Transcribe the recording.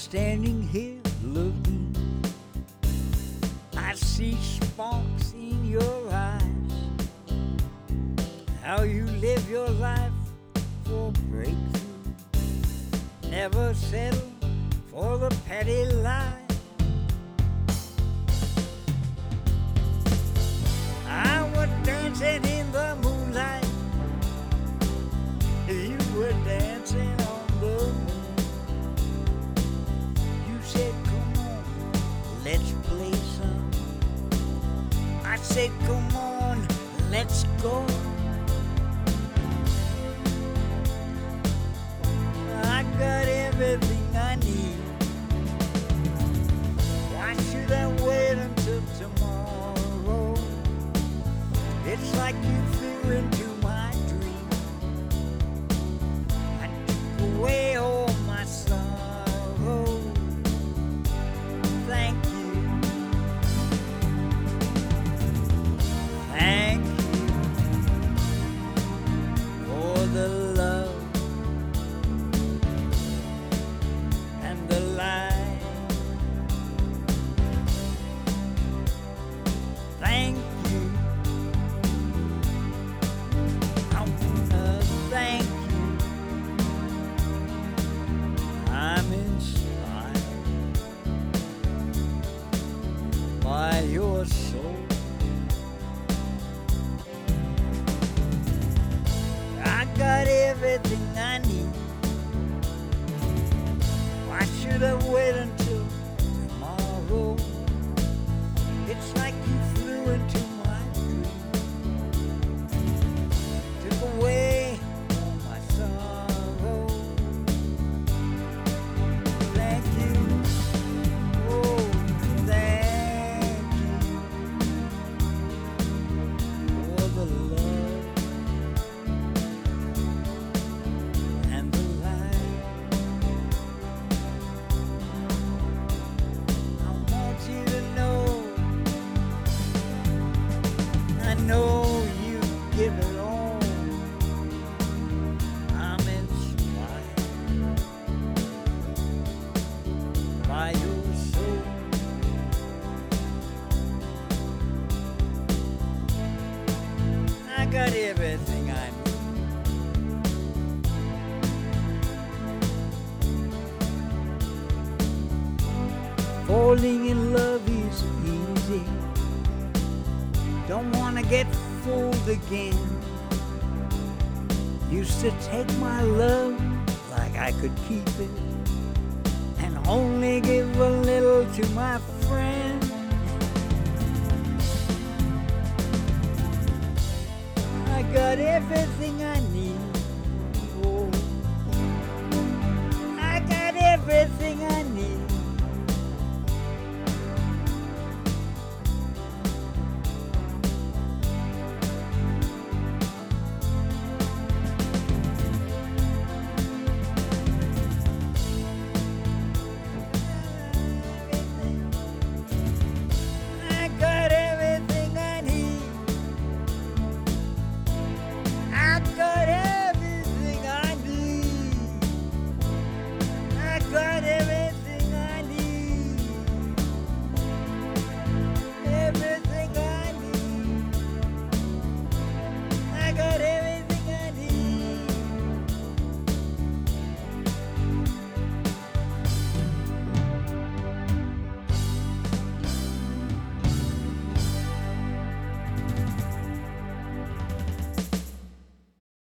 standing here looking. I see sparks in your eyes. How you live your life for breakthrough. Never settle for the petty lie. I was dancing in the moonlight. You were dancing on the moon. You said, come on, let's play some. I said, come on, let's go. I got everything I need. Why should I wait until tomorrow? It's like you flew into my dream. I took away all my sorrow. Thank you. Thank you for the love and the light. Thank you. I wanna thank you. I'm inspired by your soul. I got everything I need. Why should I wait until tomorrow? It's like you flew into my dream. Took away all my sorrow. Thank you. Oh, thank you for the love and the light. I want you to know, I know you give it all. I'm inspired by your soul. I got everything I need. Falling in love is easy. Don't wanna get fooled again. Used to take my love like I could keep it, and only give a little to my friend. I got everything I need. Oh, I got everything